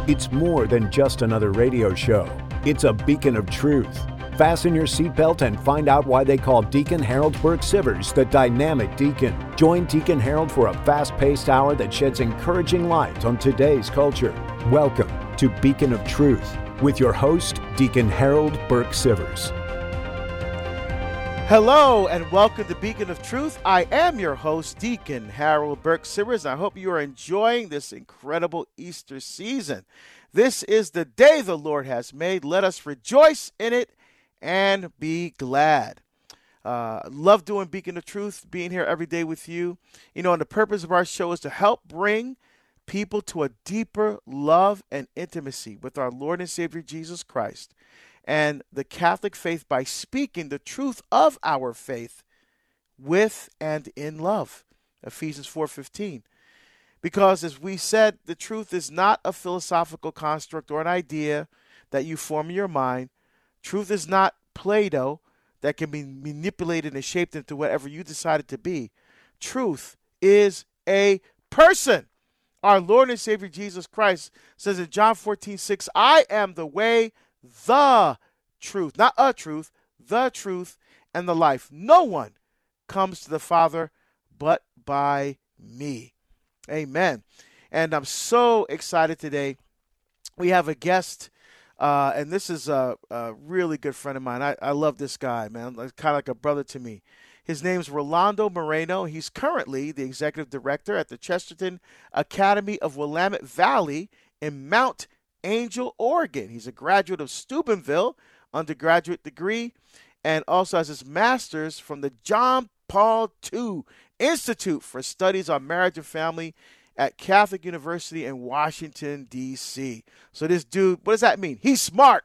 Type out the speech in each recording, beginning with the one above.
It's more than just another radio show. It's a beacon of truth. Fasten your seatbelt and find out why they call Deacon Harold Burke-Sivers the dynamic deacon. Join Deacon Harold for a fast-paced hour that sheds encouraging light on today's culture. Welcome to Beacon of Truth with your host, Deacon Harold Burke-Sivers. Hello and welcome to Beacon of Truth. I am your host, Deacon Harold Burke-Sivers. I hope you are enjoying this incredible Easter season. This is the day the Lord has made. Let us rejoice in it and be glad. Love doing Beacon of Truth, being here every day with you. You know, and the purpose of our show is to help bring people to a deeper love and intimacy with our Lord and Savior Jesus Christ and the Catholic faith by speaking the truth of our faith with and in love. Ephesians 4:15. Because as we said, the truth is not a philosophical construct or an idea that you form in your mind. Truth is not Play-Doh that can be manipulated and shaped into whatever you decide it to be. Truth is a person. Our Lord and Savior Jesus Christ says in John 14:6, I am the way, the truth, not a truth, the truth, and the life. No one comes to the Father but by me. Amen. And I'm so excited today. We have a guest, and this is a really good friend of mine. I love this guy, man. Kind of like a brother to me. His name's Rolando Moreno. He's currently the executive director at the Chesterton Academy of Willamette Valley in Mount Angel, Oregon. He's a graduate of Steubenville undergraduate degree and also has his master's from the John Paul II Institute for Studies on Marriage and Family at Catholic University in Washington, D.C. So this dude, what does that mean? He's smart.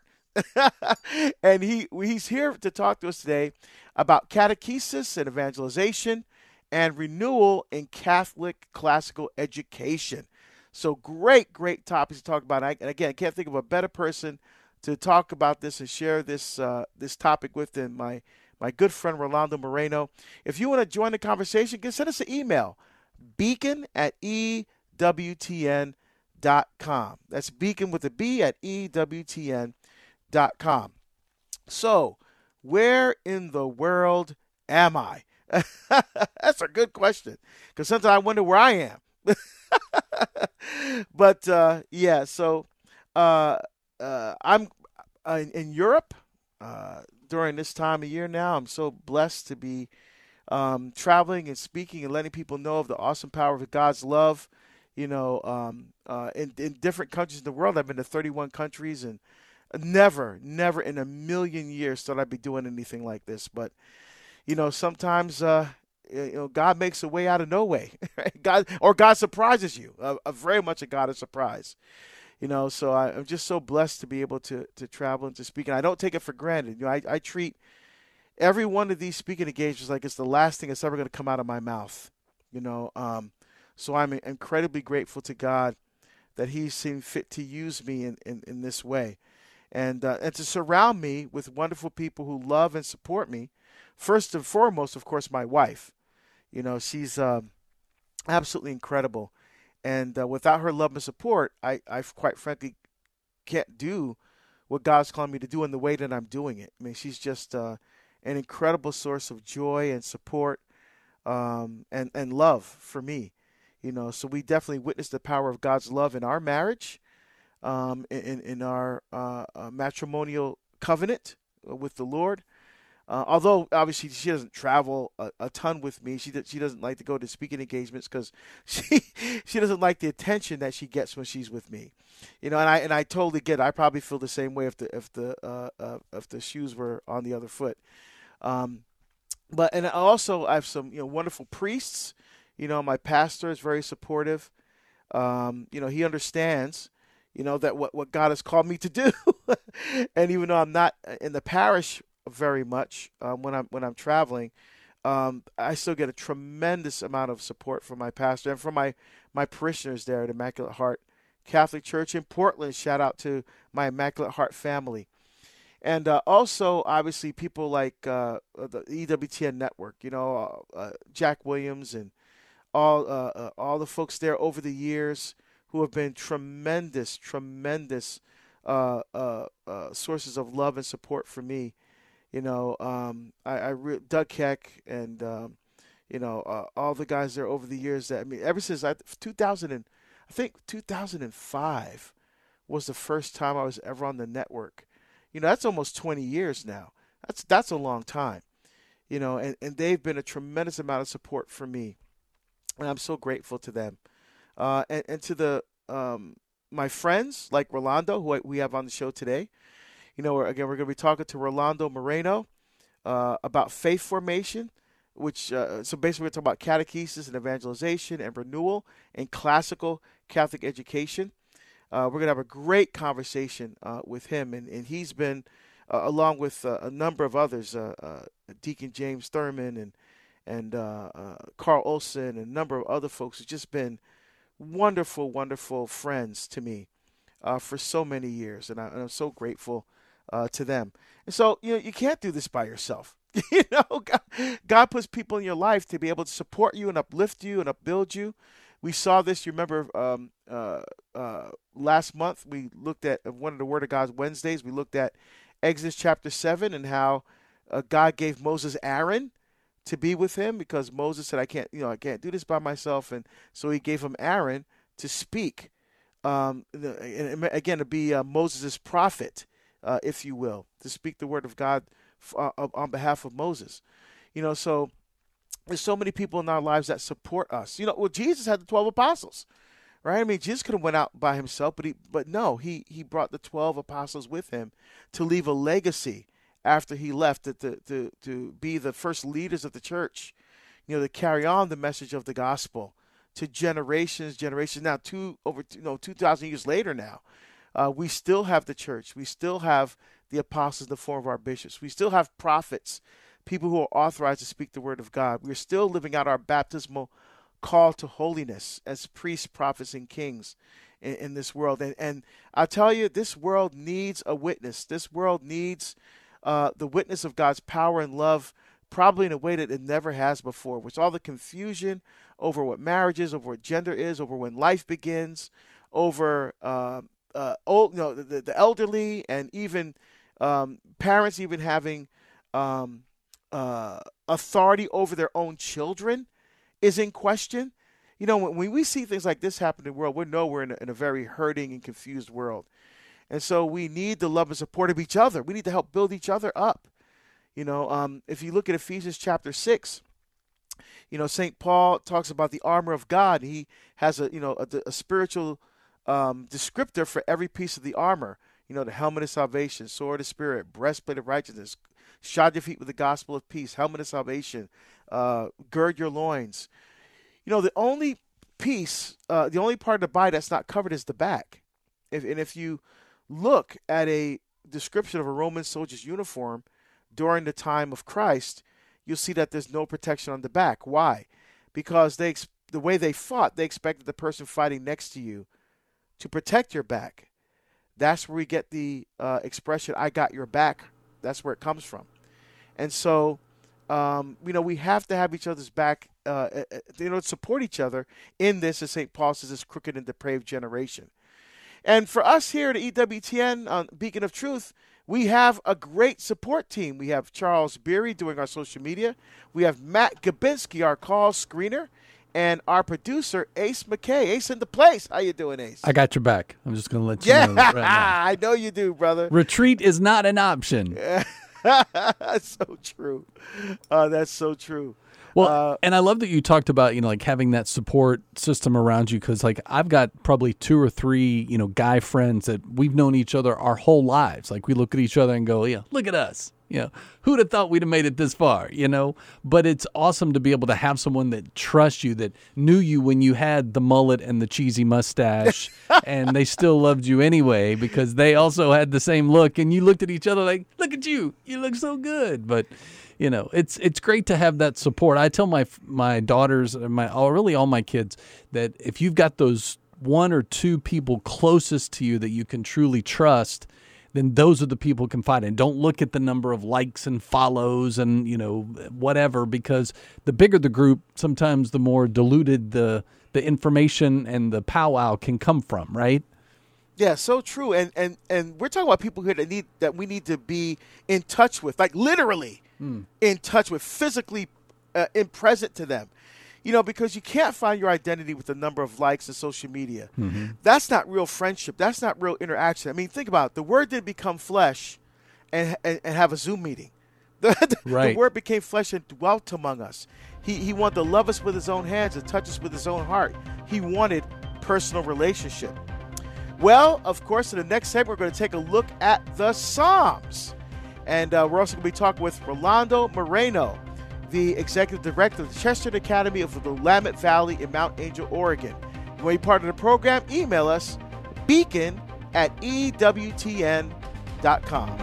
And he's here to talk to us today about catechesis and evangelization and renewal in Catholic classical education. So great topics to talk about. And again, I can't think of a better person to talk about this and share this this topic with than my good friend Rolando Moreno. If you want to join the conversation, send us an email, beacon@ewtn.com. That's beacon with a B at ewtn.com. So, where in the world am I? That's a good question, because sometimes I wonder where I am. But yeah, so I'm in Europe during this time of year now. I'm so blessed to be traveling and speaking and letting people know of the awesome power of God's love. You know, in different countries in the world. I've been to 31 countries, and never in a million years thought I'd be doing anything like this. But you know, sometimes God makes a way out of no way. God surprises you. Very much a God of surprise. You know, so I'm just so blessed to be able to travel and to speak. And I don't take it for granted. You know, I treat every one of these speaking engagements like it's the last thing that's ever going to come out of my mouth. You know, so I'm incredibly grateful to God that He's seen fit to use me in this way. And to surround me with wonderful people who love and support me. First and foremost, of course, my wife. You know, she's absolutely incredible. And without her love and support, I quite frankly can't do what God's calling me to do in the way that I'm doing it. I mean, she's just an incredible source of joy and support and love for me. You know, so we definitely witness the power of God's love in our marriage, in our matrimonial covenant with the Lord. Although obviously she doesn't travel a ton with me, she doesn't like to go to speaking engagements because she doesn't like the attention that she gets when she's with me, you know. And I totally get it. I probably feel the same way if the shoes were on the other foot. But also I have some wonderful priests. You know, my pastor is very supportive. You know, he understands. You know that what God has called me to do, and even though I'm not in the parish very much when I'm traveling, I still get a tremendous amount of support from my pastor and from my parishioners there at Immaculate Heart Catholic Church in Portland. Shout out to my Immaculate Heart family. And also, obviously, people like the EWTN network, you know, Jack Williams and all the folks there over the years who have been tremendous sources of love and support for me. Doug Keck and all the guys there over the years. That, I mean, ever since 2005 was the first time I was ever on the network. That's almost 20 years now. That's a long time. And they've been a tremendous amount of support for me, and I'm so grateful to them. And to the my friends like Rolando, who we have on the show today. We're going to be talking to Rolando Moreno about faith formation, which so basically we're talking about catechesis and evangelization and renewal and classical Catholic education. We're going to have a great conversation with him, and he's been, along with a number of others, Deacon James Thurman and Carl Olson and a number of other folks who've just been wonderful, wonderful friends to me for so many years, and I'm so grateful to them. And so, you can't do this by yourself. God puts people in your life to be able to support you and uplift you and upbuild you. We saw this, you remember, last month we looked at one of the Word of God Wednesdays. We looked at Exodus chapter 7 and how God gave Moses Aaron to be with him, because Moses said, I can't do this by myself. And so he gave him Aaron to speak, and again, to be Moses' prophet, if you will, to speak the word of God on behalf of Moses. So there's so many people in our lives that support us. Jesus had the 12 apostles, right? I mean, Jesus could have went out by himself, but no, he brought the 12 apostles with him to leave a legacy after he left, to be the first leaders of the church, to carry on the message of the gospel to generations now. 2,000 years later now, we still have the church. We still have the apostles in the form of our bishops. We still have prophets, people who are authorized to speak the word of God. We're still living out our baptismal call to holiness as priests, prophets, and kings in this world. And I'll tell you, this world needs a witness. This world needs the witness of God's power and love, probably in a way that it never has before. With all the confusion over what marriage is, over what gender is, over when life begins, over the elderly, and even parents even having authority over their own children is in question. When we see things like this happen in the world, we know we're in a very hurting and confused world. And so we need the love and support of each other. We need to help build each other up. If you look at Ephesians chapter 6, St. Paul talks about the armor of God. He has a spiritual descriptor for every piece of the armor. The helmet of salvation, sword of spirit, breastplate of righteousness, shod your feet with the gospel of peace, helmet of salvation, gird your loins. The only piece, the only part of the body that's not covered is the back. If you look at a description of a Roman soldier's uniform during the time of Christ, you'll see that there's no protection on the back. Why? Because the way they fought, they expected the person fighting next to you to protect your back. That's where we get the expression, I got your back. That's where it comes from. And so, we have to have each other's back, to support each other in this, as St. Paul says, this crooked and depraved generation. And for us here at EWTN on Beacon of Truth, we have a great support team. We have Charles Beery doing our social media. We have Matt Gabinski, our call screener, and our producer, Ace McKay. Ace in the place. How you doing, Ace? I got your back. I'm just going to let you know right now. I know you do, brother. Retreat is not an option. That's so true. That's so true. Well, and I love that you talked about, having that support system around you, because, I've got probably 2 or 3, guy friends that we've known each other our whole lives. We look at each other and go, look at us. Who'd have thought we'd have made it this far, But it's awesome to be able to have someone that trusts you, that knew you when you had the mullet and the cheesy mustache, and they still loved you anyway because they also had the same look, and you looked at each other like, look at you look so good. But it's great to have that support. I tell my daughters, really all my kids, that if you've got those 1 or 2 people closest to you that you can truly trust, then those are the people who can fight. And don't look at the number of likes and follows and, whatever, because the bigger the group, sometimes the more diluted the the information and the powwow can come from, right? Yeah, so true. And we're talking about people here that we need to be in touch with, like literally in touch with, physically in present to them. Because you can't find your identity with the number of likes on social media. That's not real friendship. That's not real interaction. I mean, think about it. The Word did become flesh and have a Zoom meeting. The Word became flesh and dwelt among us. He wanted to love us with his own hands and touch us with his own heart. He wanted personal relationship. Well, of course, in the next segment, we're going to take a look at the Psalms. And we're also going to be talking with Rolando Moreno, the executive director of the Chesterton Academy of the Willamette Valley in Mount Angel, Oregon. If you want to be part of the program, email us, beacon@ewtn.com.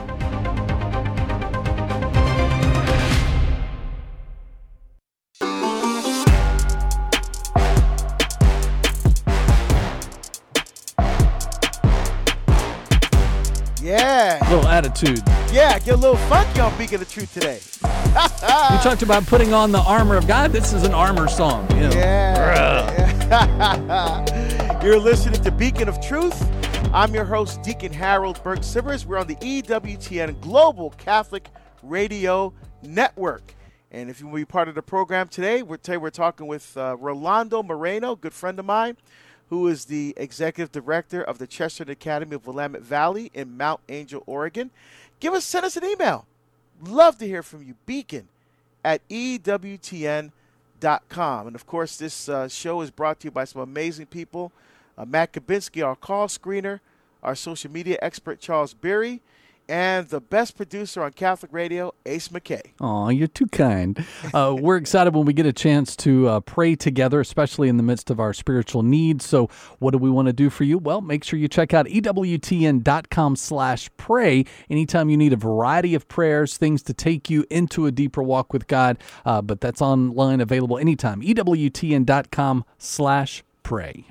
Yeah. A little attitude. Yeah, get a little funky on Beacon of Truth today. We talked about putting on the armor of God. This is an armor song. Yeah. You're listening to Beacon of Truth. I'm your host, Deacon Harold Burke-Sivers. We're on the EWTN Global Catholic Radio Network. And if you will be part of the program today, we're talking with Rolando Moreno, good friend of mine, who is the executive director of the Chesterton Academy of Willamette Valley in Mount Angel, Oregon. Send us an email. Love to hear from you. Beacon@ewtn.com. And, of course, this show is brought to you by some amazing people. Matt Kabinski, our call screener, our social media expert, Charles Berry, and the best producer on Catholic radio, Ace McKay. Oh, you're too kind. We're excited when we get a chance to pray together, especially in the midst of our spiritual needs. So what do we want to do for you? Well, make sure you check out EWTN.com/pray anytime you need a variety of prayers, things to take you into a deeper walk with God. But that's online, available anytime. EWTN.com/pray.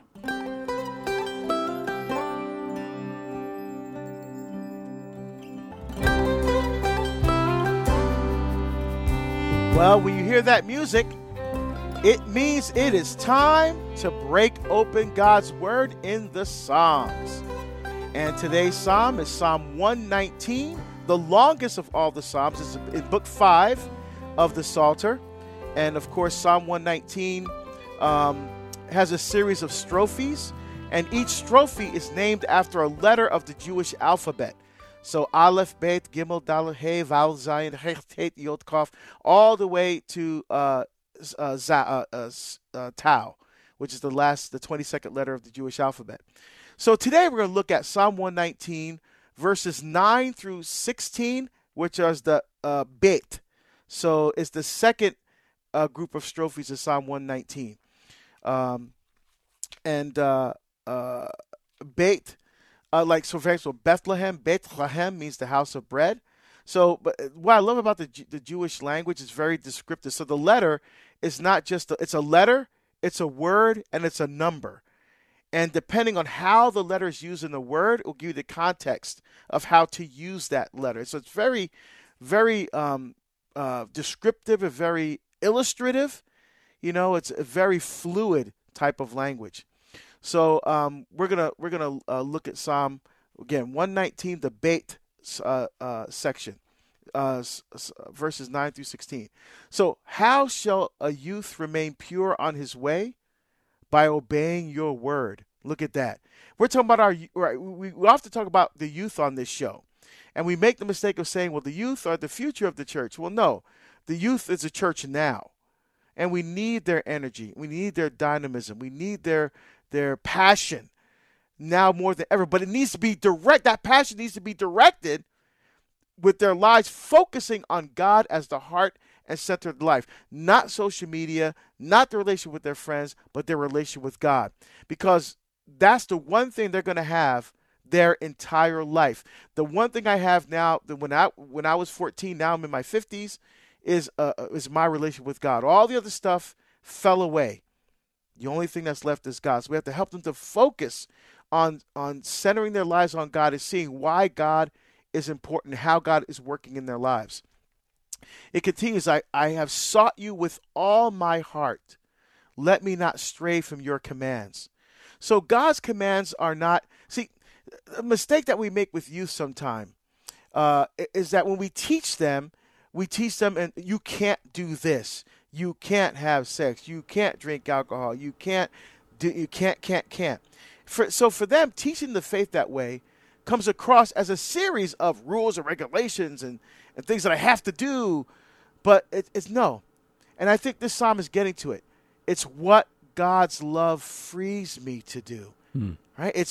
Well, when you hear that music, it means it is time to break open God's Word in the Psalms. And today's Psalm is Psalm 119, the longest of all the Psalms. It's in Book 5 of the Psalter. And, of course, Psalm 119 has a series of strophes, and each strophe is named after a letter of the Jewish alphabet. So Aleph, Bet, Gimel, Daled, Hey, Vav, Zayin, Hech, Tet, Yod, Kaf, all the way to Tau, which is the 22nd letter of the Jewish alphabet. So today we're going to look at Psalm 119, verses 9 through 16, which is the Bet. So it's the second group of strophes of Psalm 119. Bet. For example, Bethlehem means the house of bread. So, but what I love about the Jewish language is very descriptive. So the letter is not just it's a letter, it's a word, and it's a number. And depending on how the letter is used in the word, it will give you the context of how to use that letter. So it's very, very descriptive and very illustrative. It's a very fluid type of language. So we're gonna look at Psalm again 119, the Bet section, verses 9 through 16. So how shall a youth remain pure on his way? By obeying your word. Look at that. We're talking about we often talk about the youth on this show, and we make the mistake of saying, well, the youth are the future of the church. Well, no, the youth is the church now, and we need their energy, we need their dynamism, we need their passion now more than ever. But it needs to be direct. That passion needs to be directed with their lives focusing on God as the heart and center of life. Not social media, not the relationship with their friends, but their relationship with God. Because that's the one thing they're going to have their entire life. The one thing I have now, that when I was 14, now I'm in my 50s, is my relationship with God. All the other stuff fell away. The only thing that's left is God. So we have to help them to focus on centering their lives on God and seeing why God is important, how God is working in their lives. It continues, I have sought you with all my heart. let me not stray from your commands. So God's commands are not, see, a mistake that we make with youth sometime is that when we teach them, and you can't do this. You can't have sex. You can't drink alcohol. You can't do, you can't. So for them, teaching the faith that way comes across as a series of rules and regulations and things that I have to do. But it's no. And I think this psalm is getting to it. It's what God's love frees me to do. Right? It's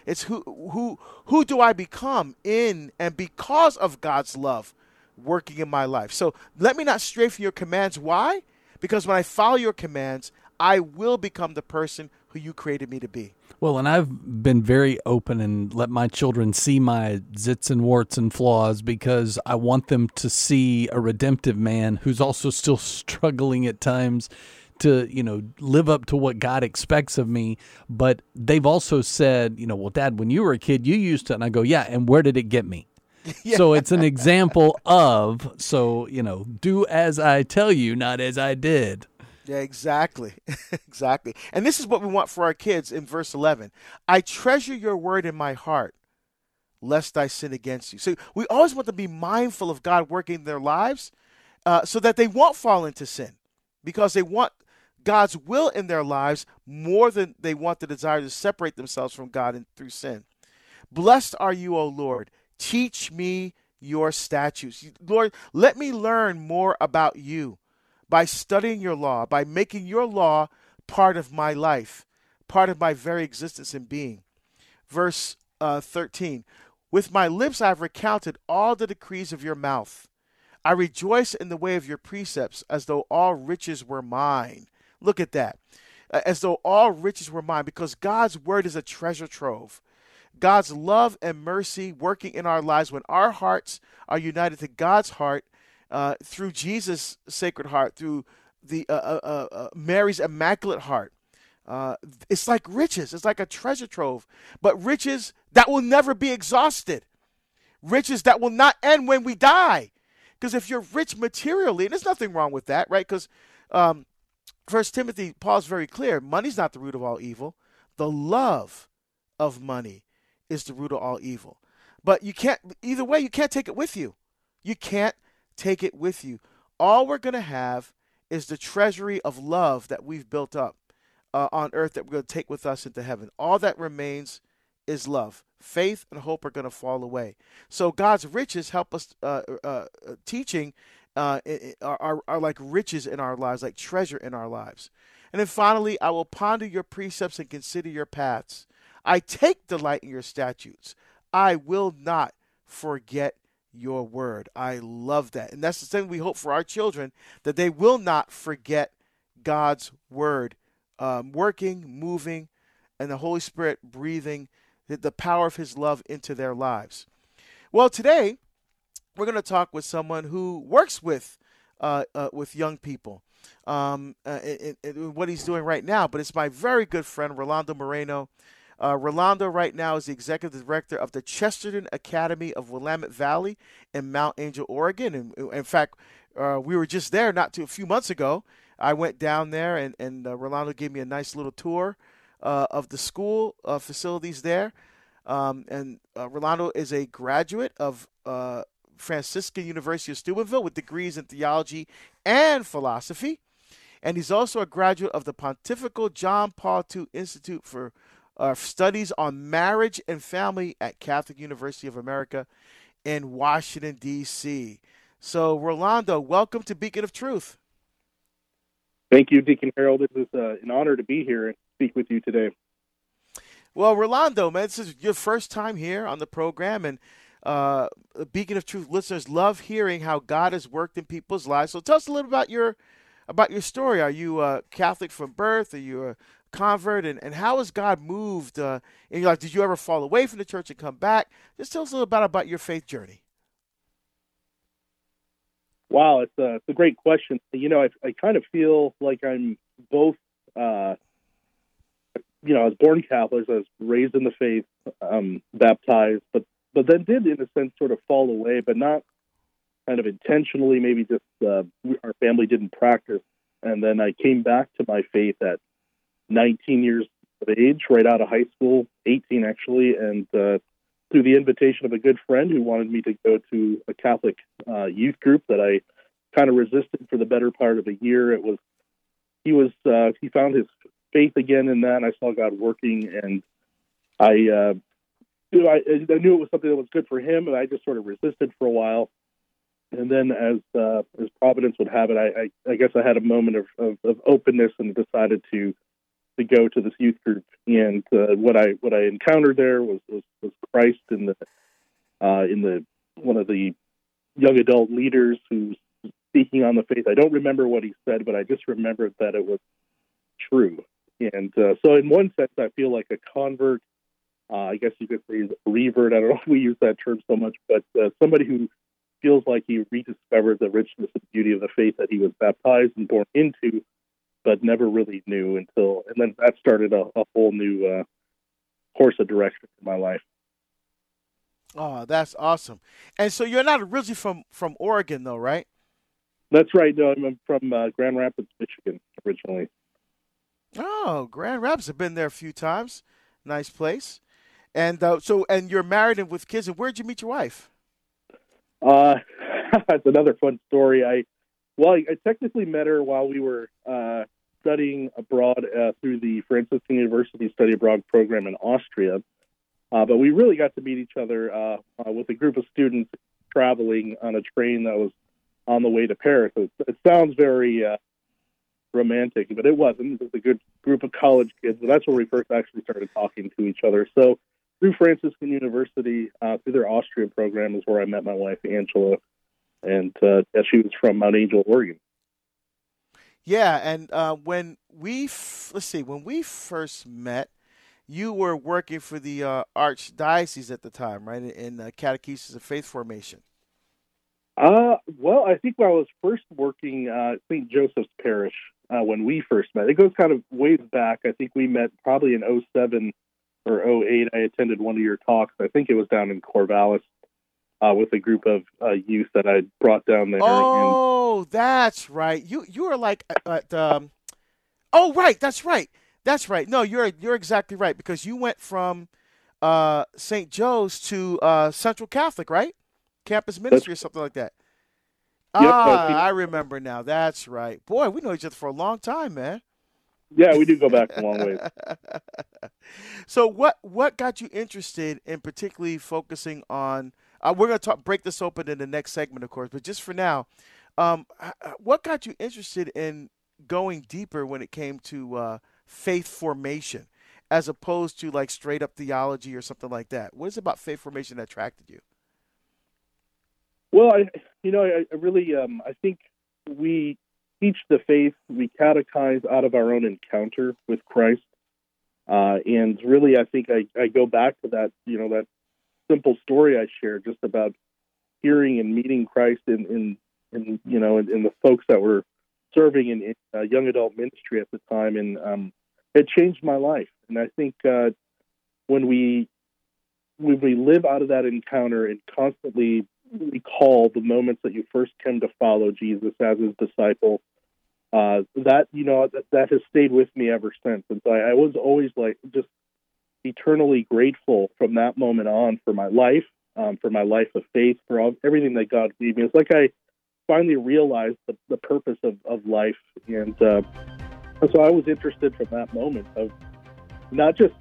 who do I become in and because of God's love working in my life. So let me not stray from your commands. Why? Because when I follow your commands, I will become the person who you created me to be. Well, and I've been very open and let my children see my zits and warts and flaws because I want them to see a redemptive man who's also still struggling at times to, live up to what God expects of me. But they've also said, well, Dad, when you were a kid, you used to, and I go, yeah, and where did it get me? Yeah. So it's an example of, do as I tell you, not as I did. Yeah, exactly. Exactly. And this is what we want for our kids in verse 11. I treasure your word in my heart, lest I sin against you. So we always want to be mindful of God working in their lives so that they won't fall into sin, because they want God's will in their lives more than they want the desire to separate themselves from God through sin. Blessed are you, O Lord. Teach me your statutes. Lord, let me learn more about you by studying your law, by making your law part of my life, part of my very existence and being. Verse 13, with my lips I have recounted all the decrees of your mouth. I rejoice in the way of your precepts as though all riches were mine. Look at that. As though all riches were mine, because God's word is a treasure trove. God's love and mercy working in our lives when our hearts are united to God's heart through Jesus' sacred heart, through the Mary's immaculate heart. It's like riches. It's like a treasure trove, but riches that will never be exhausted. Riches that will not end when we die. Because if you're rich materially, and there's nothing wrong with that, right? Because 1 Timothy, Paul's very clear, money's not the root of all evil. The love of money is the root of all evil. But you can't, either way, you can't take it with you. You can't take it with you. All we're going to have is the treasury of love that we've built up on earth that we're going to take with us into heaven. All that remains is love. Faith and hope are going to fall away. So God's riches help us, teaching are like riches in our lives, like treasure in our lives. And then finally, I will ponder your precepts and consider your paths. I take delight in your statutes. I will not forget your word. I love that. And that's the thing we hope for our children, that they will not forget God's word, working, moving, and the Holy Spirit breathing the power of his love into their lives. Well, today we're going to talk with someone who works with young people, in what he's doing right now. But it's my very good friend, Rolando Moreno. Rolando right now is the executive director of the Chesterton Academy of Willamette Valley in Mount Angel, Oregon. And in fact, we were just there a few months ago. I went down there, and Rolando gave me a nice little tour of the school facilities there. And Rolando is a graduate of Franciscan University of Steubenville with degrees in theology and philosophy. And he's also a graduate of the Pontifical John Paul II Institute for Studies on Marriage and Family at Catholic University of America in Washington, D.C. So, Rolando, welcome to Beacon of Truth. Thank you, Deacon Harold. It is an honor to be here and speak with you today. Well, Rolando, man, this is your first time here on the program, and Beacon of Truth listeners love hearing how God has worked in people's lives. So tell us a little about your story. Are you Catholic from birth? Are you a convert? And how has God moved in your life? Did you ever fall away from the church and come back? Just tell us a little bit about your faith journey. Wow, it's a great question. You know, I kind of feel like I'm both, I was born Catholic, I was raised in the faith, baptized, but then did, in a sense, sort of fall away, but not kind of intentionally, maybe just our family didn't practice And then I came back to my faith at 19 years of age, right out of high school, 18 actually, and through the invitation of a good friend who wanted me to go to a Catholic youth group that I kind of resisted for the better part of a year. He found his faith again in that. I saw God working, and I knew it was something that was good for him, and I just sort of resisted for a while. And then, as Providence would have it, I guess I had a moment of openness and decided to go to this youth group. And what I encountered there was Christ in the one of the young adult leaders who's speaking on the faith. I don't remember what he said, but I just remembered that it was true. And so, in one sense, I feel like a convert. I guess you could say a revert. I don't know if we use that term so much, but somebody who feels like he rediscovered the richness and beauty of the faith that he was baptized and born into, but never really knew until, and then that started a whole new course of direction in my life. Oh, that's awesome. And so you're not originally from Oregon, though, right? That's right. No, I'm from Grand Rapids, Michigan, originally. Oh, Grand Rapids. I've been there a few times. Nice place. And and you're married and with kids. And where'd you meet your wife? That's another fun story. I technically met her while we were studying abroad through the Franciscan University Study Abroad program in Austria. But we really got to meet each other with a group of students traveling on a train that was on the way to Paris. It sounds very romantic, but it wasn't. It was a good group of college kids. But that's where we first actually started talking to each other. So through Franciscan University, through their Austrian program, is where I met my wife, Angela, and she was from Mount Angel, Oregon. Yeah, and when we first met, you were working for the Archdiocese at the time, right, in Catechesis of Faith Formation. Well, I think when I was first working at St. Joseph's Parish when we first met, it goes kind of ways back. I think we met probably in 2007 or 2008. I attended one of your talks. I think it was down in Corvallis with a group of youth that I brought down there. Oh, that's right. You were like oh, right. That's right. That's right. No, you're exactly right, because you went from St. Joe's to Central Catholic, right? Campus ministry or something like that. Yep, I remember now. That's right. Boy, we know each other for a long time, man. Yeah, we do go back a long way. So what got you interested in particularly focusing on we're going to break this open in the next segment, of course, but just for now, what got you interested in going deeper when it came to faith formation as opposed to like straight up theology or something like that? What is it about faith formation that attracted you? Well, I really, I think we teach the faith, we catechize out of our own encounter with Christ. And really, I think I go back to that, that simple story I shared just about hearing and meeting Christ in the folks that were serving in young adult ministry at the time. And it changed my life. And I think when we live out of that encounter and constantly recall the moments that you first came to follow Jesus as his disciple, that has stayed with me ever since. And so I was always like just eternally grateful from that moment on for my life of faith, for everything that God gave me. It's like I finally realized the purpose of life. And so I was interested from that moment of not just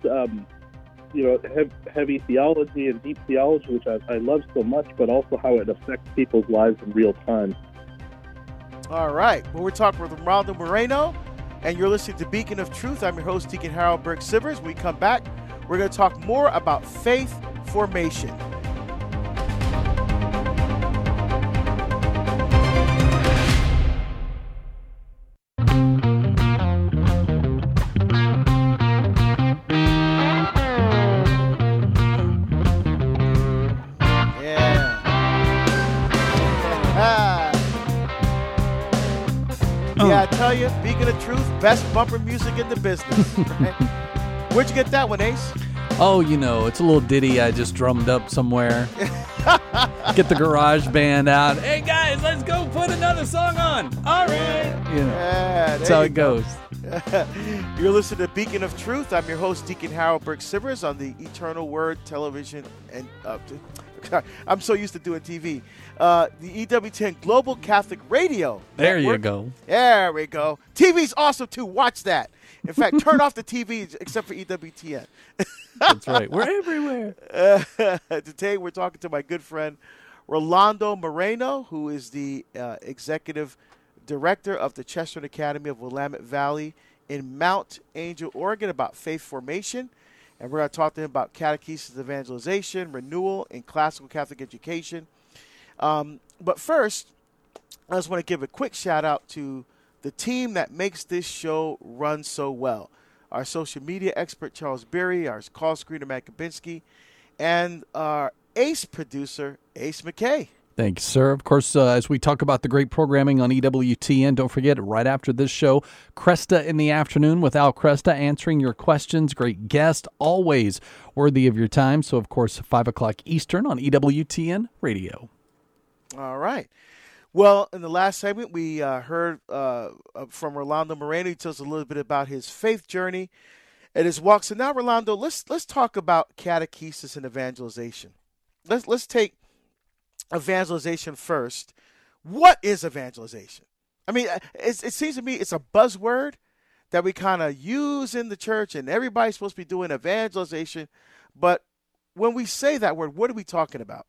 heavy theology and deep theology, which I love so much, but also how it affects people's lives in real time. All right. Well, we're talking with Rolando Moreno, and you're listening to Beacon of Truth. I'm your host, Deacon Harold Burke-Sivers. When we come back, we're going to talk more about faith formation. Yeah, I tell you, Beacon of Truth, best bumper music in the business. Right? Where'd you get that one, Ace? Oh, it's a little ditty I just drummed up somewhere. Get the garage band out. Hey, guys, guys, let's go put another song on. All right. You know, Yeah, that's how it goes. You're listening to Beacon of Truth. I'm your host, Deacon Harold Burke-Sivers on the Eternal Word Television. And I'm so used to doing TV. The EWTN Global Catholic Radio There Network. you go. There we go. TV's awesome, too. Watch that. In fact, turn off the TV except for EWTN. That's right. We're everywhere. Today, we're talking to my good friend, Rolando Moreno, who is the executive director of the Chesterton Academy of Willamette Valley in Mount Angel, Oregon, about faith formation. And we're going to talk to him about catechesis, evangelization, renewal, and classical Catholic education. But first, I just want to give a quick shout out to the team that makes this show run so well. Our social media expert, Charles Berry, our call screener, Matt Kabinski, and our ace producer, Ace McKay. Thanks, sir. Of course, as we talk about the great programming on EWTN, don't forget, right after this show, Cresta in the afternoon with Al Cresta answering your questions. Great guest, always worthy of your time. So, of course, 5 o'clock Eastern on EWTN Radio. All right. Well, in the last segment, we heard from Rolando Moreno. He tells us a little bit about his faith journey and his walk. So now, Rolando, let's talk about catechesis and evangelization. Let's take evangelization first. What is evangelization? I mean, it seems to me it's a buzzword that we kind of use in the church, and everybody's supposed to be doing evangelization. But when we say that word, what are we talking about?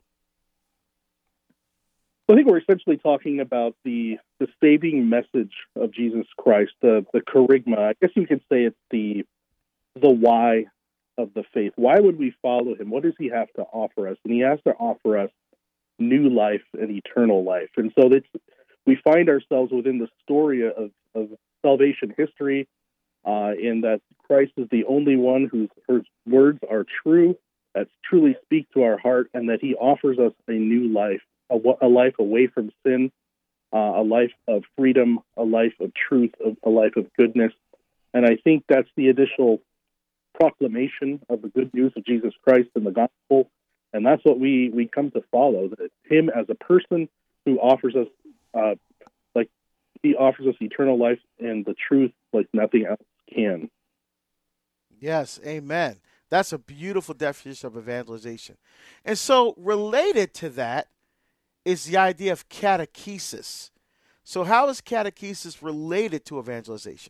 I think we're essentially talking about the saving message of Jesus Christ, the kerygma. I guess you could say it's the why of the faith. Why would we follow him? What does he have to offer us? And he has to offer us new life and eternal life. And so we find ourselves within the story of salvation history, in that Christ is the only one whose words are true, that truly speak to our heart, and that he offers us a new life. A life away from sin, a life of freedom, a life of truth, a life of goodness. And I think that's the initial proclamation of the good news of Jesus Christ in the gospel. And that's what we come to follow, that him as a person who offers us, he offers us eternal life and the truth like nothing else can. Yes, amen. That's a beautiful definition of evangelization. And so related to that is the idea of catechesis. So how is catechesis related to evangelization?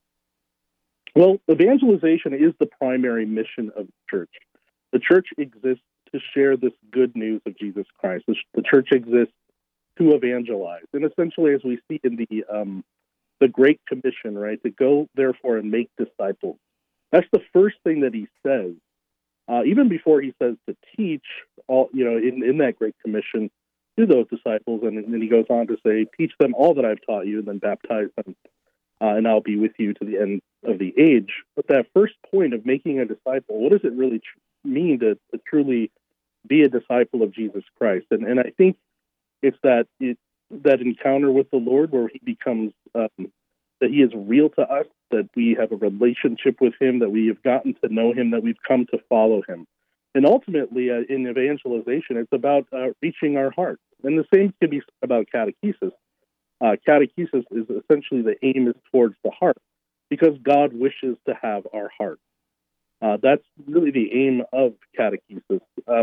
Well, evangelization is the primary mission of the church. The church exists to share this good news of Jesus Christ. The church exists to evangelize. And essentially, as we see in the Great Commission, right, to go, therefore, and make disciples. That's the first thing that he says. Even before he says to teach, in that Great Commission, to those disciples, and then he goes on to say, teach them all that I've taught you, and then baptize them, and I'll be with you to the end of the age. But that first point of making a disciple, what does it really mean to truly be a disciple of Jesus Christ? And I think it's that encounter with the Lord where he becomes, that he is real to us, that we have a relationship with him, that we have gotten to know him, that we've come to follow him. And ultimately, in evangelization, it's about reaching our heart. And the same can be said about catechesis. Catechesis is essentially the aim is towards the heart, because God wishes to have our heart. That's really the aim of catechesis.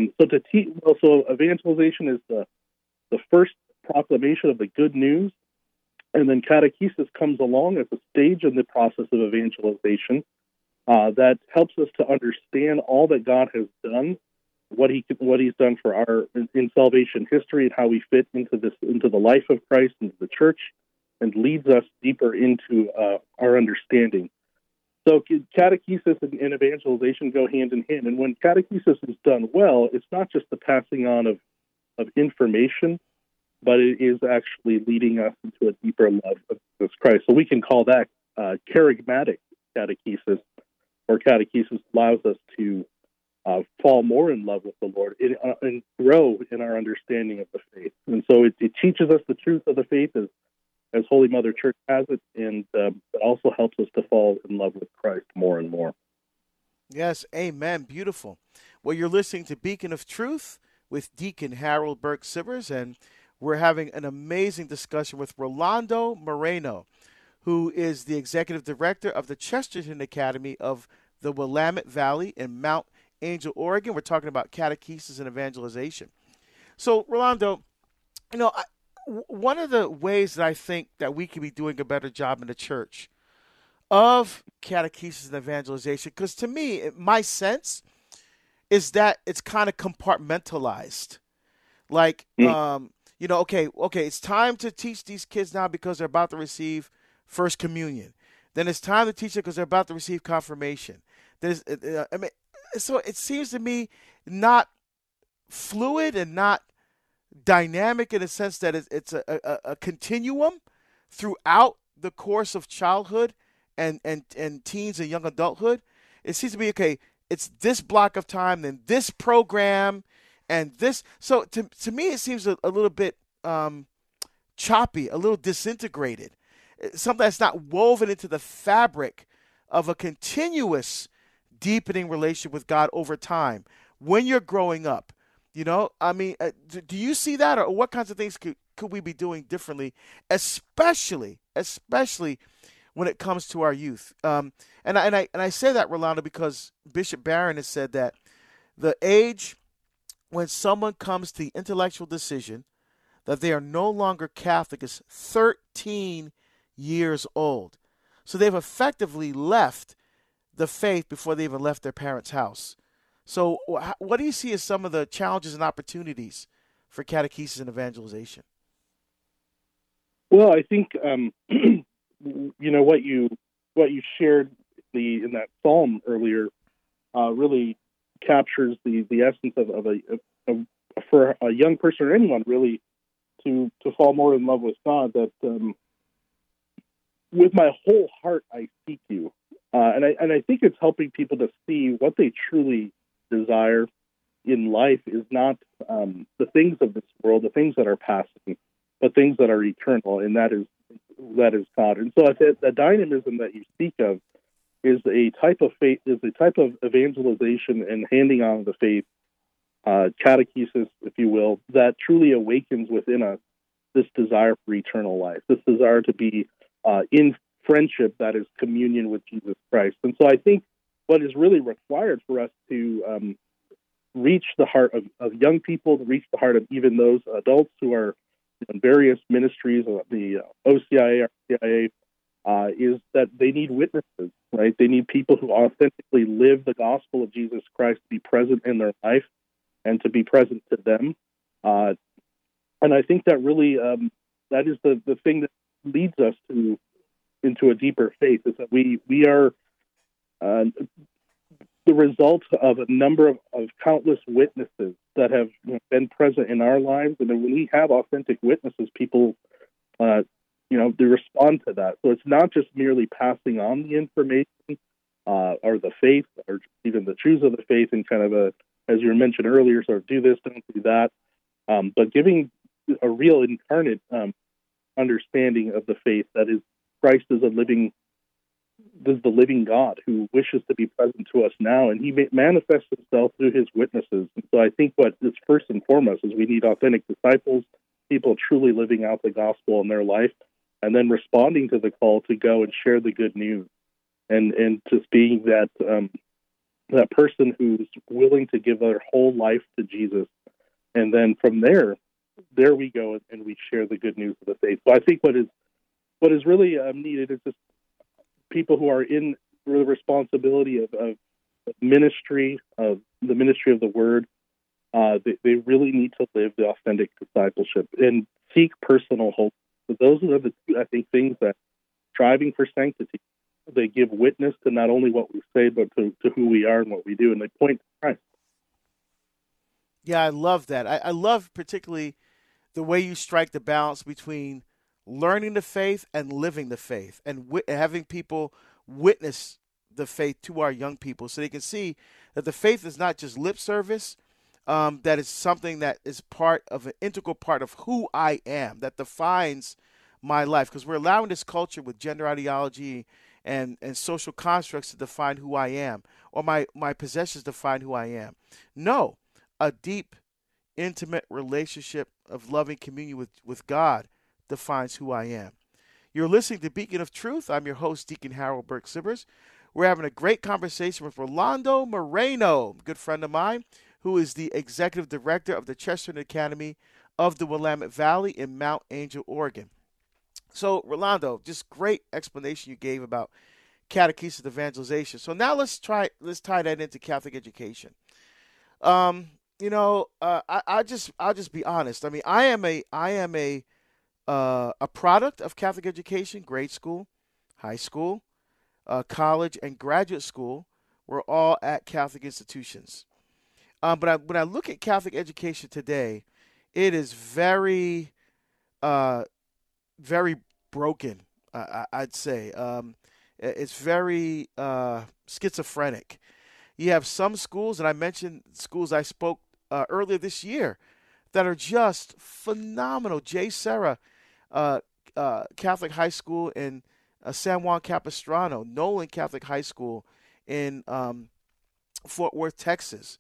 So evangelization is the first proclamation of the good news, and then catechesis comes along as a stage in the process of evangelization. That helps us to understand all that God has done, what he's done for our in salvation history, and how we fit into the life of Christ, into the church, and leads us deeper into our understanding. So catechesis and evangelization go hand in hand. And when catechesis is done well, it's not just the passing on of information, but it is actually leading us into a deeper love of Jesus Christ. So we can call that kerygmatic catechesis, or catechesis allows us to fall more in love with the Lord and grow in our understanding of the faith. And so it teaches us the truth of the faith as Holy Mother Church has it, and it also helps us to fall in love with Christ more and more. Yes, amen. Beautiful. Well, you're listening to Beacon of Truth with Deacon Harold Burke-Sivers, and We're having an amazing discussion with Rolando Moreno, who is the executive director of the Chesterton Academy of the Willamette Valley in Mount Angel, Oregon. We're talking about catechesis and evangelization. So, Rolando, one of the ways that I think that we could be doing a better job in the church of catechesis and evangelization, because to me, my sense is that it's kind of compartmentalized. Like, okay, it's time to teach these kids now because they're about to receive First Communion. Then it's time to teach them because they're about to receive confirmation. So it seems to me not fluid and not dynamic in a sense that it's a continuum throughout the course of childhood and teens and young adulthood. It seems to be, okay, it's this block of time, then this program, and this. So to me, it seems a little bit choppy, a little disintegrated. Something that's not woven into the fabric of a continuous deepening relationship with God over time when you're growing up. Do you see that, or what kinds of things could we be doing differently, especially when it comes to our youth? And I say that, Rolando, because Bishop Barron has said that the age when someone comes to the intellectual decision that they are no longer Catholic is 13 years old. So they've effectively left the faith before they even left their parents' house. So what do you see as some of the challenges and opportunities for catechesis and evangelization? Well, I think what you shared in that psalm earlier really captures the essence of for a young person or anyone really to fall more in love with God. That with my whole heart I seek you, and I think it's helping people to see what they truly desire in life is not the things of this world, the things that are passing, but things that are eternal, and that is God. And so the dynamism that you speak of is a type of faith, is a type of evangelization and handing on the faith, catechesis, if you will, that truly awakens within us this desire for eternal life, this desire to be in friendship that is communion with Jesus Christ. And so I think what is really required for us to reach the heart of young people, to reach the heart of even those adults who are in various ministries, the OCIA, RCIA, is that they need witnesses, right? They need people who authentically live the gospel of Jesus Christ to be present in their life and to be present to them. And I think that really that is the thing that leads us into a deeper faith, is that we are the result of a number of countless witnesses that have been present in our lives. And when we have authentic witnesses, people, they respond to that. So it's not just merely passing on the information or the faith or even the truths of the faith and kind of as you mentioned earlier, sort of do this, don't do that, but giving a real incarnate understanding of the faith that is Christ is the living God who wishes to be present to us now, and he manifests himself through his witnesses. And so I think what is first and foremost is we need authentic disciples, people truly living out the gospel in their life, and then responding to the call to go and share the good news, and just being that person who's willing to give their whole life to Jesus. And then from there we go and we share the good news of the faith. So I think what is really needed is just people who are in the responsibility of ministry, of the ministry of the word. They really need to live the authentic discipleship and seek personal hope. So those are the two, I think, things that striving for sanctity. They give witness to not only what we say, but to who we are and what we do, and they point to Christ. Yeah, I love that. I love particularly the way you strike the balance between learning the faith and living the faith, and having people witness the faith to our young people so they can see that the faith is not just lip service, that is something that is part of an integral part of who I am, that defines my life. Because we're allowing this culture with gender ideology and social constructs to define who I am, or my possessions define who I am. No, a deep intimate relationship of loving communion with God defines who I am. You're listening to Beacon of Truth. I'm your host, Deacon Harold Burke Sivers. We're having a great conversation with Rolando Moreno, a good friend of mine, who is the executive director of the Chesterton Academy of the Willamette Valley in Mount Angel, Oregon. So, Rolando, just great explanation you gave about catechesis evangelization. So now let's tie that into Catholic education. I'll just be honest. I mean, I am a product of Catholic education. Grade school, high school, college, and graduate school were all at Catholic institutions. But when I look at Catholic education today, it is very, very broken. I'd say it's very schizophrenic. You have some schools, and I mentioned schools I spoke earlier this year, that are just phenomenal. J. Serra Catholic High School in San Juan Capistrano, Nolan Catholic High School in Fort Worth, Texas.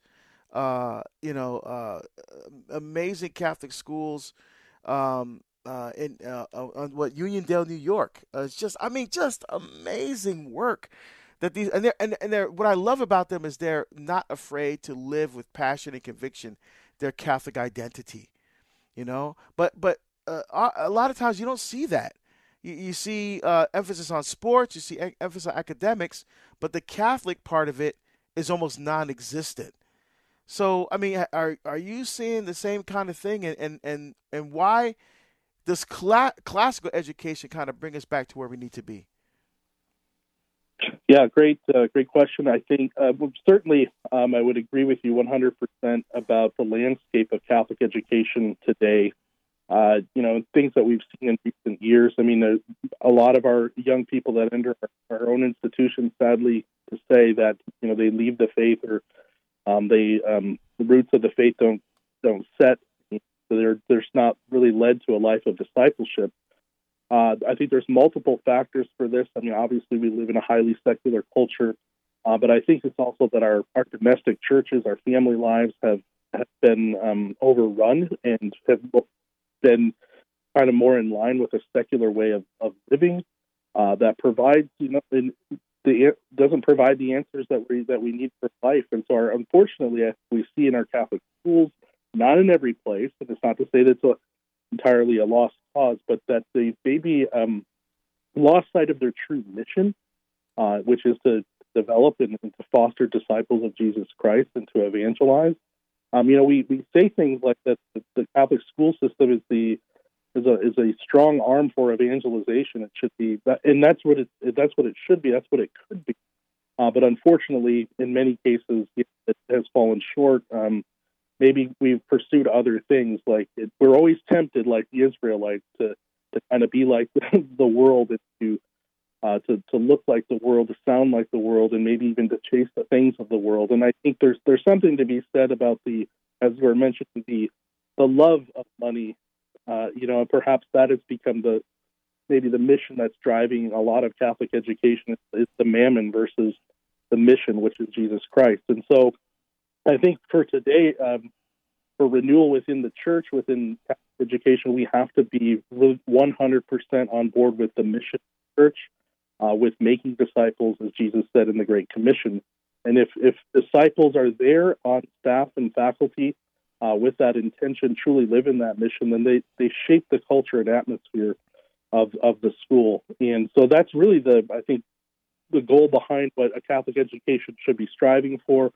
Amazing Catholic schools in Uniondale, New York. It's just amazing work that these and they're what I love about them is they're not afraid to live with passion and conviction their Catholic identity. But a lot of times you don't see that. You see emphasis on sports, you see emphasis on academics, but the Catholic part of it is almost non-existent. So, I mean, are you seeing the same kind of thing, and why does classical education kind of bring us back to where we need to be? Yeah, great question. I think certainly I would agree with you 100% about the landscape of Catholic education today. Things that we've seen in recent years. I mean, a lot of our young people that enter our own institutions, sadly to say, that they leave the faith, or the roots of the faith don't set. So they're not really led to a life of discipleship. I think there's multiple factors for this. I mean, obviously we live in a highly secular culture, but I think it's also that our domestic churches, our family lives have been overrun and have been kind of more in line with a secular way of living that provides, doesn't provide the answers that we need for life. And so, unfortunately, as we see in our Catholic schools, not in every place, and it's not to say that it's entirely a lost cause, but that they maybe lost sight of their true mission, which is to develop and to foster disciples of Jesus Christ and to evangelize. We say things like that the Catholic school system is a strong arm for evangelization. It should be, and that's what it should be. That's what it could be. But unfortunately, in many cases, it has fallen short. Maybe we've pursued other things. We're always tempted, like the Israelites, to kind of be like the world, and to look like the world, to sound like the world, and maybe even to chase the things of the world. And I think there's something to be said about as we were mentioning, the love of money. And perhaps that has become maybe the mission that's driving a lot of Catholic education. Is the mammon versus the mission, which is Jesus Christ. And so, I think for today, for renewal within the church, within Catholic education, we have to be 100% on board with the mission of the church, with making disciples, as Jesus said in the Great Commission. And if disciples are there on staff and faculty with that intention, truly live in that mission, then they shape the culture and atmosphere of the school. And so that's really I think the goal behind what a Catholic education should be striving for.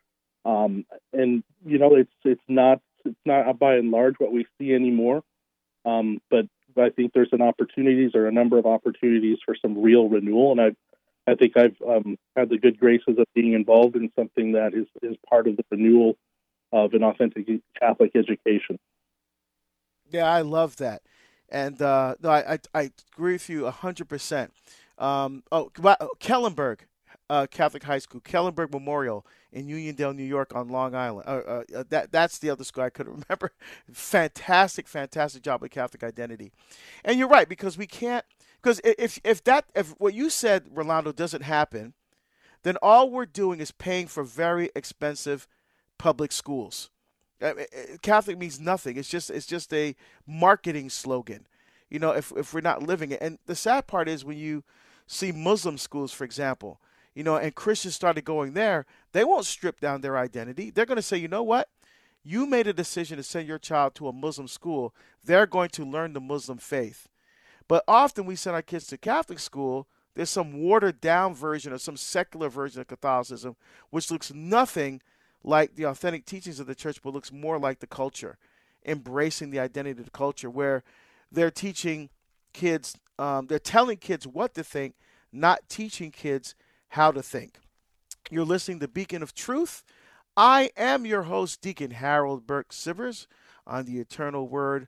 It's not by and large what we see anymore. But I think there's a number of opportunities for some real renewal. And I think I've had the good graces of being involved in something that is part of the renewal of an authentic Catholic education. Yeah, I love that. And I agree with you 100%. Kellenberg Catholic High School, Kellenberg Memorial in Uniondale, New York on Long Island. That's the other school I couldn't remember. Fantastic job with Catholic identity. And you're right, because we can't, because if what you said, Rolando, doesn't happen, then all we're doing is paying for very expensive public schools. Catholic means nothing. It's just a marketing slogan. If we're not living it. And the sad part is when you see Muslim schools, for example, and Christians started going there, they won't strip down their identity. They're going to say, you know what? You made a decision to send your child to a Muslim school. They're going to learn the Muslim faith. But often we send our kids to Catholic school. There's some watered down version or some secular version of Catholicism, which looks nothing like the authentic teachings of the church, but looks more like the culture, embracing the identity of the culture, where they're teaching kids, they're telling kids what to think, not teaching kids how to think. You're listening to Beacon of Truth. I am your host, Deacon Harold Burke Sivers, on the Eternal Word,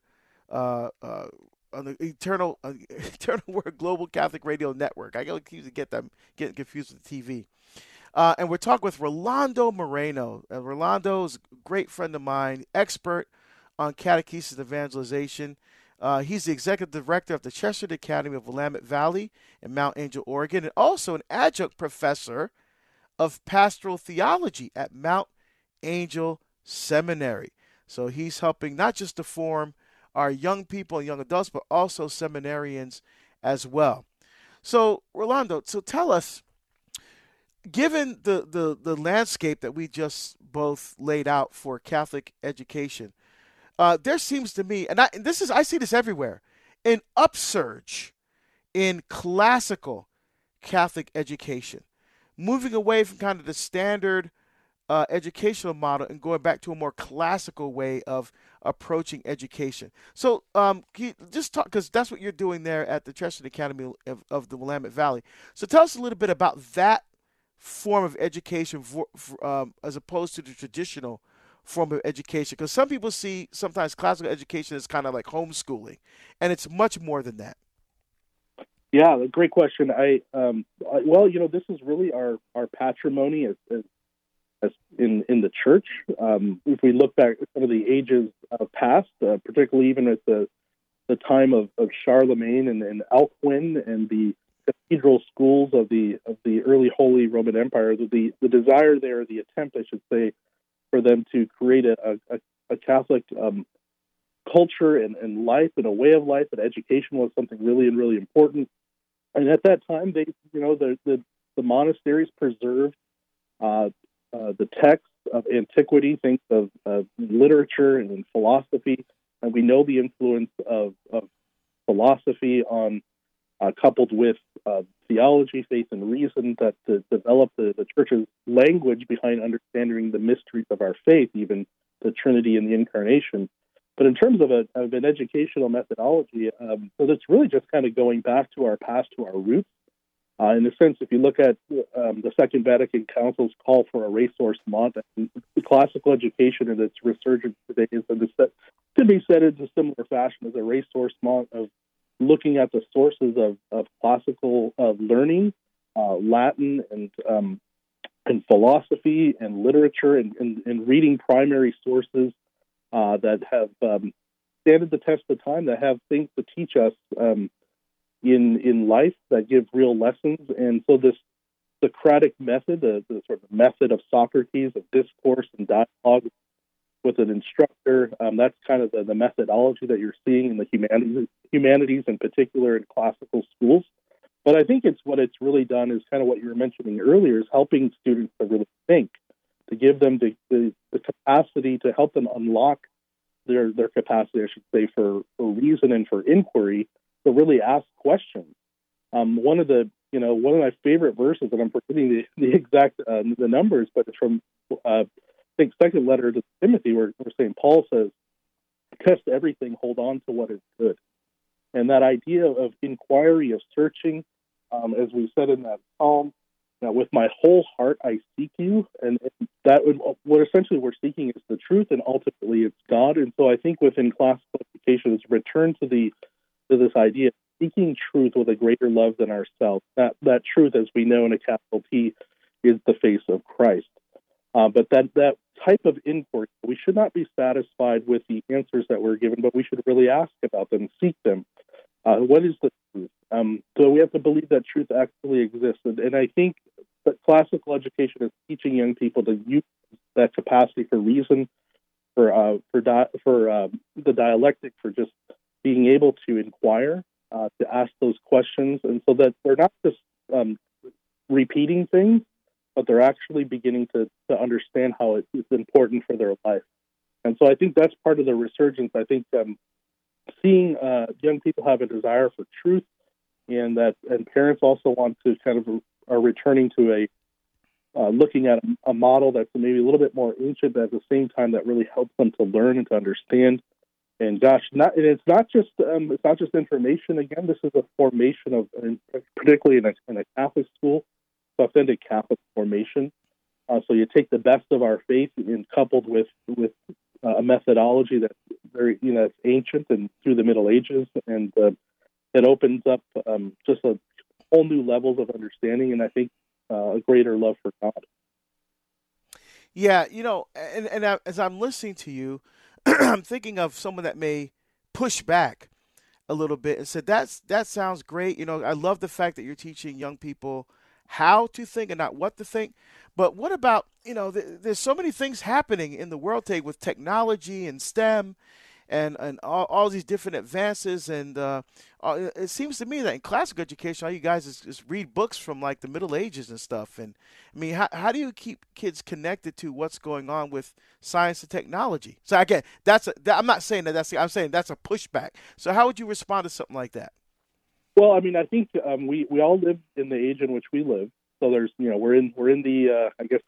on the Eternal Word Global Catholic Radio Network. I keep getting confused with the TV. And we're talking with Rolando Moreno. Rolando is a great friend of mine, expert on catechesis evangelization. He's the executive director of the Chesterton Academy of Willamette Valley in Mount Angel, Oregon, and also an adjunct professor of pastoral theology at Mount Angel Seminary. So he's helping not just to form our young people and young adults, but also seminarians as well. So, Rolando, tell us, given the landscape that we just both laid out for Catholic education, there seems to me, and I see this everywhere, an upsurge in classical Catholic education, moving away from kind of the standard educational model and going back to a more classical way of approaching education. So can you just talk, because that's what you're doing there at the Chesterton Academy of the Willamette Valley. So tell us a little bit about that form of education as opposed to the traditional form of education, because some people see sometimes classical education as kind of like homeschooling, and it's much more than that. Yeah, great question. Well, this is really our patrimony as in the church. If we look back at some of the ages past, particularly even at the time of Charlemagne and Alcuin and the cathedral schools of the early Holy Roman Empire, the desire there, the attempt, I should say, for them to create a Catholic culture and life and a way of life, and education was something really and really important. And at that time, the monasteries preserved the texts of antiquity, things of literature and philosophy, and we know the influence of philosophy on coupled with theology, faith, and reason that developed the church's language behind understanding the mysteries of our faith, even the Trinity and the Incarnation. But in terms of an educational methodology, so that's really just kind of going back to our past, to our roots. In a sense, if you look at the Second Vatican Council's call for a ressource mont, the classical education and its resurgence today could be said in a similar fashion as a ressource mont of looking at the sources of classical learning, Latin and philosophy and literature, and reading primary sources that have standed the test of time, that have things to teach us in life, that give real lessons. And so this Socratic method, the sort of method of Socrates, of discourse and dialogue with an instructor, that's kind of the methodology that you're seeing in the humanities in particular in classical schools. But I think what it's really done is kind of what you were mentioning earlier, is helping students to really think, to give them the capacity, to help them unlock their capacity, I should say, for reason and for inquiry, to really ask questions. One of my favorite verses, and I'm forgetting the exact the numbers, but it's from I think second letter to Timothy, where St. Paul says, "Test everything, hold on to what is good." And that idea of inquiry, of searching, as we said in that psalm, with my whole heart I seek you, and that what essentially we're seeking is the truth, and ultimately it's God. And so I think within classical education, it's return to this idea of seeking truth with a greater love than ourselves. That truth, as we know in a capital T, is the face of Christ. But that type of inquiry, we should not be satisfied with the answers that we're given, but we should really ask about them, seek them. What is the truth? So we have to believe that truth actually exists. And I think that classical education is teaching young people to use that capacity for reason, the dialectic, for just being able to inquire, to ask those questions, and so that they're not just repeating things, but they're actually beginning to understand how it's important for their life. And so I think that's part of the resurgence. I think seeing young people have a desire for truth, and parents also want to kind of are returning to looking at a model that's maybe a little bit more ancient, but at the same time that really helps them to learn and to understand. And gosh, it's not just information. Again, this is a formation of, particularly in a Catholic school, authentic Catholic formation. So you take the best of our faith and coupled with a methodology that's very, it's ancient and through the Middle Ages, and it opens up just a whole new levels of understanding, and I think a greater love for God. Yeah, and as I'm listening to you, I'm thinking of someone that may push back a little bit and said, that sounds great. I love the fact that you're teaching young people how to think and not what to think. But what about, there's so many things happening in the world today with technology and STEM and all these different advances. And it seems to me that in classical education, all you guys is read books from like the Middle Ages and stuff. And I mean, how do you keep kids connected to what's going on with science and technology? So again, I'm not saying I'm saying that's a pushback. So how would you respond to something like that? Well, I mean, I think we all live in the age in which we live. So there's, we're in the I guess,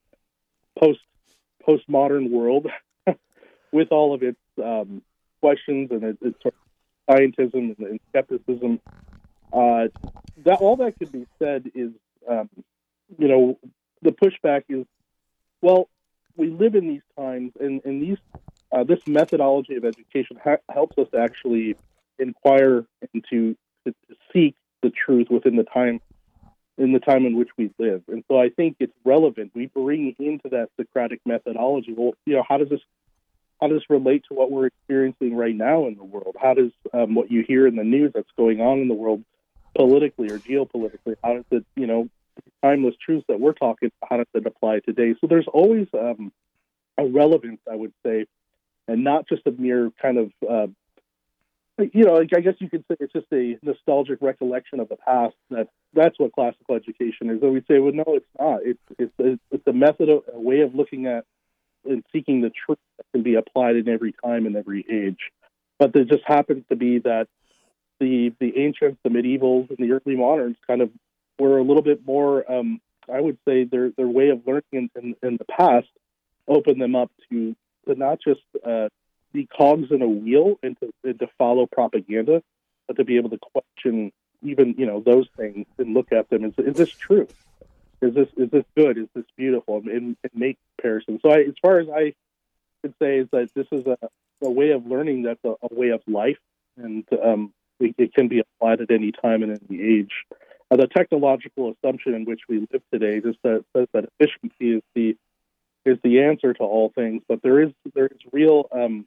postmodern world with all of its questions and its sort of scientism and skepticism. That all that could be said is, the pushback is, well, we live in these times, and this methodology of education helps us to actually inquire and to seek the truth within the time in which we live. And so I think it's relevant. We bring into that Socratic methodology, well, how does this relate to what we're experiencing right now in the world? How does what you hear in the news that's going on in the world politically or geopolitically, how does it, timeless truths that we're talking about, how does it apply today? So there's always a relevance, I would say, and not just a mere kind of I guess you could say it's just a nostalgic recollection of the past. That's what classical education is. And we say, well, no, it's not. It's a method, a way of looking at and seeking the truth that can be applied in every time and every age. But there just happens to be that the ancients, the medievals, and the early moderns kind of were a little bit more. I would say their way of learning in the past opened them up to not just be cogs in a wheel and to follow propaganda, but to be able to question even those things and look at them. Is this true? Is this good? Is this beautiful? And make comparisons. So as far as I could say is that this is a way of learning that's a way of life, and it can be applied at any time and any age. The technological assumption in which we live today just says that efficiency is the answer to all things, but there is real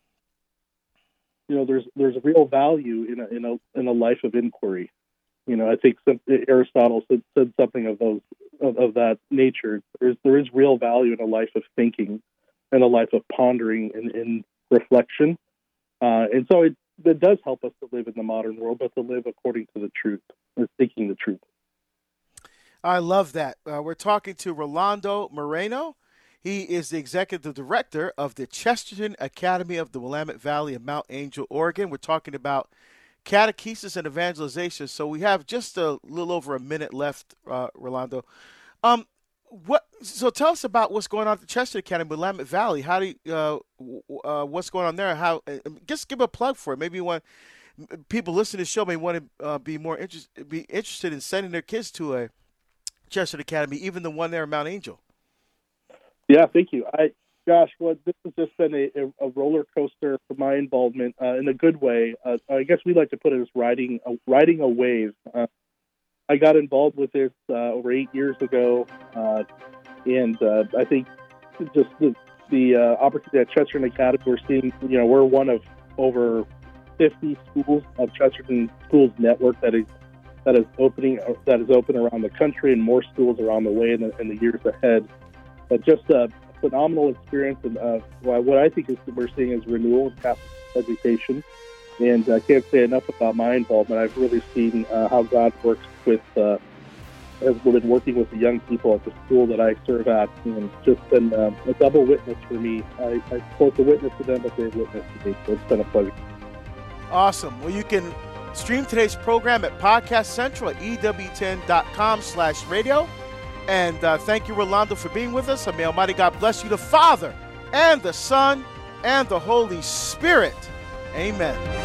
there's real value in a life of inquiry. I think Aristotle said something of that nature. There is real value in a life of thinking and a life of pondering and reflection, and so it does help us to live in the modern world, but to live according to the truth and seeking the truth. I love that. We're talking to Rolando Moreno. He is the executive director of the Chesterton Academy of the Willamette Valley of Mount Angel, Oregon. We're talking about catechesis and evangelization. So we have just a little over a minute left, Rolando. So tell us about what's going on at the Chesterton Academy, Willamette Valley. How do you, what's going on there? How? Just give a plug for it. Maybe you want people listening to the show may want to be interested in sending their kids to a Chesterton Academy, even the one there in Mount Angel. Yeah, thank you. This has just been a roller coaster for my involvement in a good way. I guess we like to put it as riding a wave. I got involved with this over 8 years ago, and I think just the opportunity at Chesterton Academy, we're seeing, we're one of over 50 schools of Chesterton Schools Network that is open around the country, and more schools are on the way in the years ahead. But just phenomenal experience, and what I think is we're seeing is renewal in Catholic education. And I can't say enough about my involvement. I've really seen how God works with, has been working with the young people at the school that I serve at, and just been a double witness for me. I supposed to witness to them, but they've witnessed to me. So it's been a pleasure. Awesome. Well, you can stream today's program at Podcast Central at EW10.com/radio. And thank you, Rolando, for being with us. And may Almighty God bless you, the Father, and the Son, and the Holy Spirit. Amen.